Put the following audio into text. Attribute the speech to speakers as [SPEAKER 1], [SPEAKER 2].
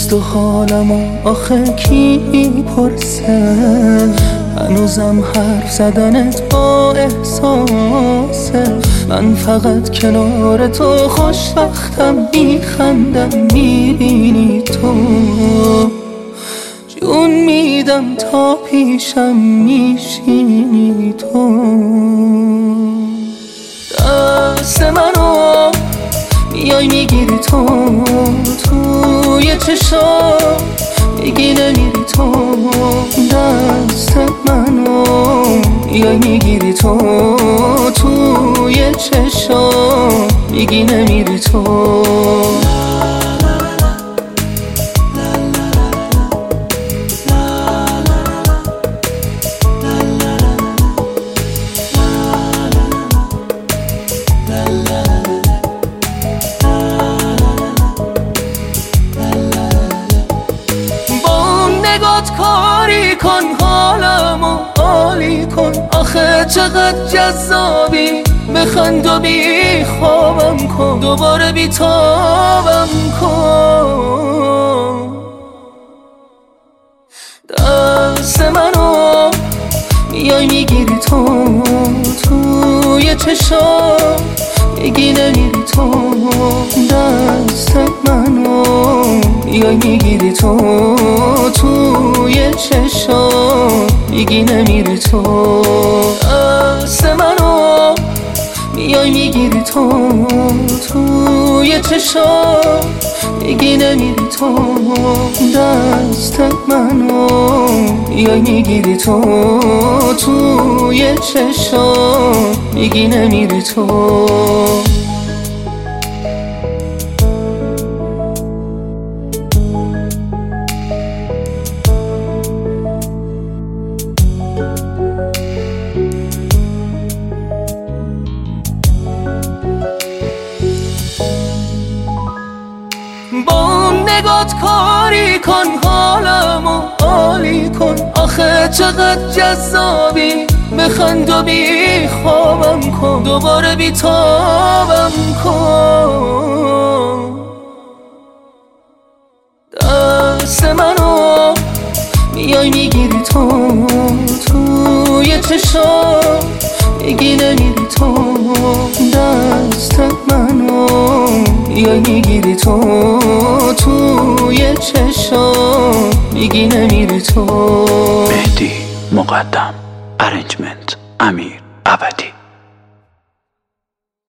[SPEAKER 1] نیست و حالمو آخه کی میپرسه؟ هنوزم حرف زدنت با احساسه. من فقط کنار تو خوشبختم، میخندم میبینی تو. جون میدم تا پیشم میشینی تو. دست منو میای میگیری تو، توی چشام میگی نمیری تو. دست منو میای میگیری تو، توی چشام میگی نمیری تو. کاری کن حالمو عالی کن، آخه چقدر جذابی. بخند و بی خوابم کن، دوباره بی تابم کن. دست منو میای میگیری تو، توی چشام میگی نمیری تو. دست منو میای میگیری تو، توی چشام میگی نمیری تو. دست منو میای میگیری تو، توی چشام میگی نمیری تو. دست منو میای میگیری تو، توی چشام میگی نمیری تو. با نگات کاری کن حالمو عالی کن، آخه چقدر جذابی. بخند و بی خوابم کن، دوباره بی تابم کن. دست منو میای میگیری تو، توی چشام میگی نمیری تو. دست منو میای میگیری تو، توی چشام میگی نمیری تو.
[SPEAKER 2] مهدی مقدم، ارنجمنت امیر ابدی.